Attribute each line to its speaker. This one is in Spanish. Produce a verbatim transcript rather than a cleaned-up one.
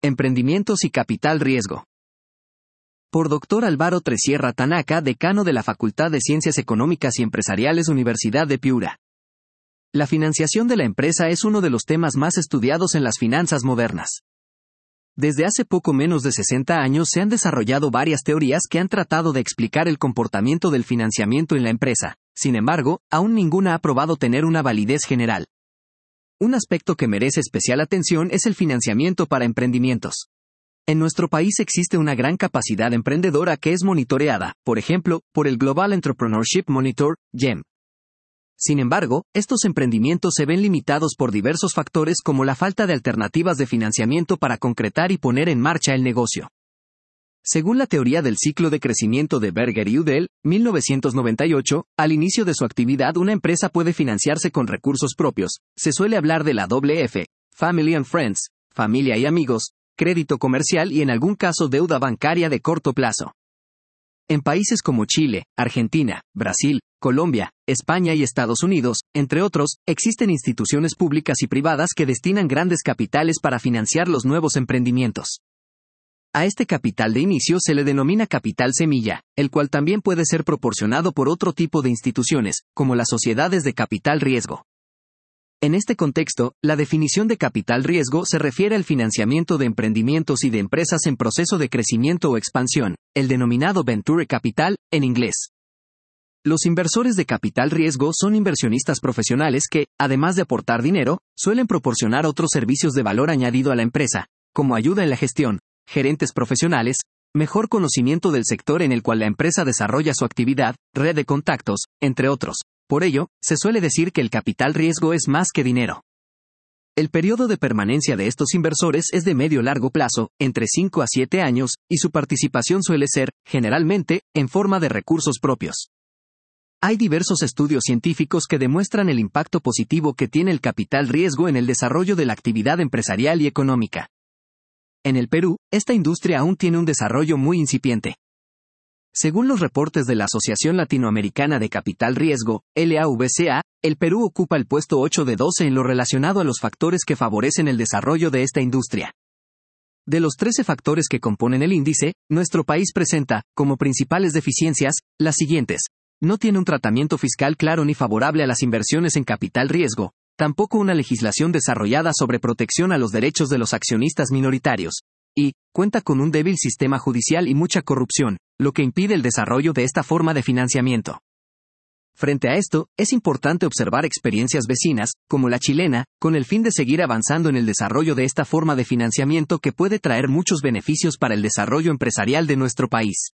Speaker 1: Emprendimientos y capital riesgo. Por doctor Álvaro Tresierra Tanaka, decano de la Facultad de Ciencias Económicas y Empresariales, Universidad de Piura. La financiación de la empresa es uno de los temas más estudiados en las finanzas modernas. Desde hace poco menos de sesenta años se han desarrollado varias teorías que han tratado de explicar el comportamiento del financiamiento en la empresa. Sin embargo, aún ninguna ha probado tener una validez general. Un aspecto que merece especial atención es el financiamiento para emprendimientos. En nuestro país existe una gran capacidad emprendedora que es monitoreada, por ejemplo, por el Global Entrepreneurship Monitor, G E M. Sin embargo, estos emprendimientos se ven limitados por diversos factores como la falta de alternativas de financiamiento para concretar y poner en marcha el negocio. Según la teoría del ciclo de crecimiento de Berger y Udell, mil novecientos noventa y ocho, al inicio de su actividad una empresa puede financiarse con recursos propios. Se suele hablar de la doble F, Family and Friends, familia y amigos, crédito comercial y en algún caso deuda bancaria de corto plazo. En países como Chile, Argentina, Brasil, Colombia, España y Estados Unidos, entre otros, existen instituciones públicas y privadas que destinan grandes capitales para financiar los nuevos emprendimientos. A este capital de inicio se le denomina capital semilla, el cual también puede ser proporcionado por otro tipo de instituciones, como las sociedades de capital riesgo. En este contexto, la definición de capital riesgo se refiere al financiamiento de emprendimientos y de empresas en proceso de crecimiento o expansión, el denominado venture capital, en inglés. Los inversores de capital riesgo son inversionistas profesionales que, además de aportar dinero, suelen proporcionar otros servicios de valor añadido a la empresa, como ayuda en la gestión, gerentes profesionales, mejor conocimiento del sector en el cual la empresa desarrolla su actividad, red de contactos, entre otros. Por ello, se suele decir que el capital riesgo es más que dinero. El periodo de permanencia de estos inversores es de medio-largo plazo, entre cinco a siete años, y su participación suele ser, generalmente, en forma de recursos propios. Hay diversos estudios científicos que demuestran el impacto positivo que tiene el capital riesgo en el desarrollo de la actividad empresarial y económica. En el Perú, esta industria aún tiene un desarrollo muy incipiente. Según los reportes de la Asociación Latinoamericana de Capital Riesgo, L A V C A, el Perú ocupa el puesto ocho de doce en lo relacionado a los factores que favorecen el desarrollo de esta industria. De los trece factores que componen el índice, nuestro país presenta, como principales deficiencias, las siguientes. No tiene un tratamiento fiscal claro ni favorable a las inversiones en capital riesgo, tampoco una legislación desarrollada sobre protección a los derechos de los accionistas minoritarios, y cuenta con un débil sistema judicial y mucha corrupción, lo que impide el desarrollo de esta forma de financiamiento. Frente a esto, es importante observar experiencias vecinas, como la chilena, con el fin de seguir avanzando en el desarrollo de esta forma de financiamiento que puede traer muchos beneficios para el desarrollo empresarial de nuestro país.